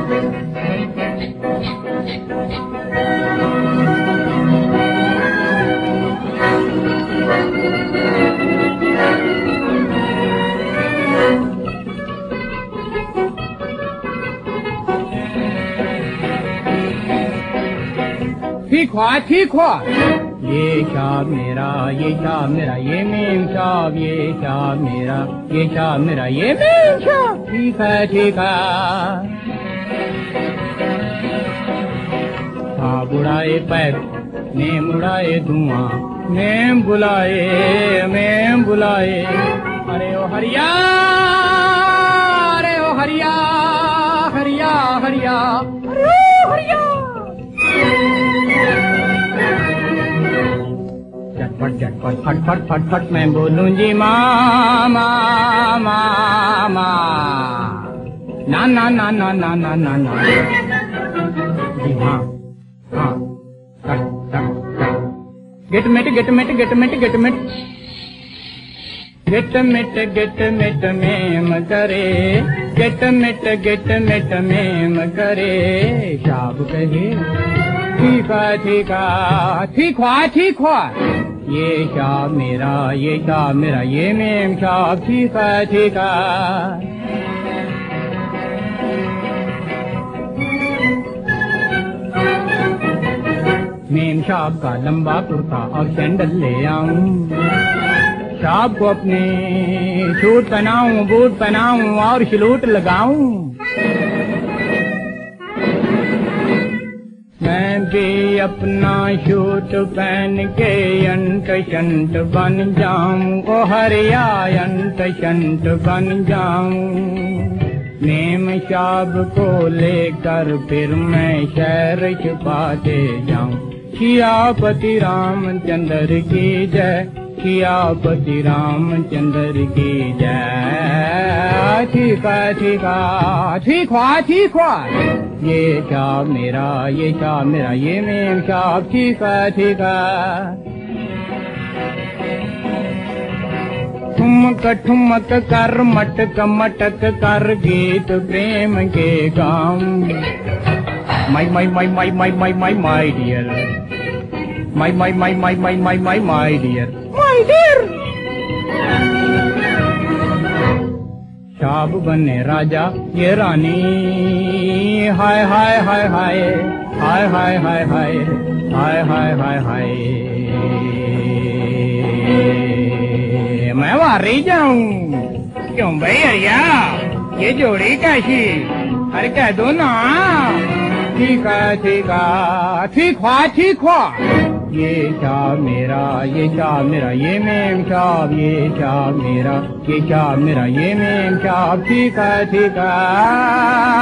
ठीक हुआ ये शाब मेरा ये शाब मेरा ये मेम शाब ये शाब मेरा ये शाब मेरा ये मेम शाब ठीक है शाब उड़ाए पैर नेम उड़ाए धुआं मेम बुलाए अरे ओ हरिया हरिया झटपट फट मैं बोलूं जी मामा ना जी हाँ गेट मिट मेम करे मेम करे शाब कहे ठीक हुआ ये शाब मेरा ये मेम शाब ठीक है मेम शाब का लंबा कुर्ता और सैंडल ले आऊं शाब को अपने सूट पहनाऊं बूट पहनाऊं और सलूट लगाऊं मैं भी अपना शूट पहन के अंट शंट बन जाऊं ओ हरिया अंट शंट बन जाऊं मेम शाब को लेकर फिर मैं शहर छुपाते जाऊं सियापति रामचंद्र की जय सियापति रामचंद्र की जय ठीक हुआ ये शाब मेरा ये मेम शाब ठीक है ठुमक कर मटक कर गीत प्रेम के गाऊं माय डियर माय डियर शाब बने राजा ये रानी हाय मैं वारी जाऊं क्यों भाई अरिया ये जोड़ी कैसी अरे कह दो ना ठीक हुआ ये शाब मेरा ये मेम शाब ये शाब मेरा ये मेम शाब ठीक है